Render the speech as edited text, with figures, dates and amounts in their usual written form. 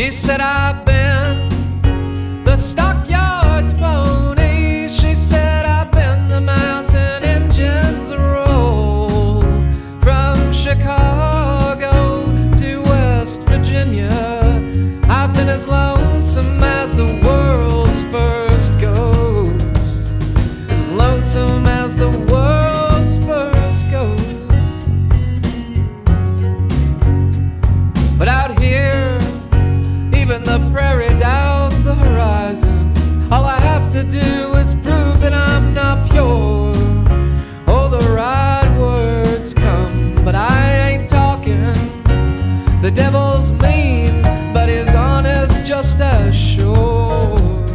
She said, I've been the stockyards pony. She said, I've been the mountain engines roll from Chicago to West Virginia. I've been as lonesome as the world's first ghost, as lonesome as the world's first ghost. But out here, even the prairie doubts the horizon. All I have to do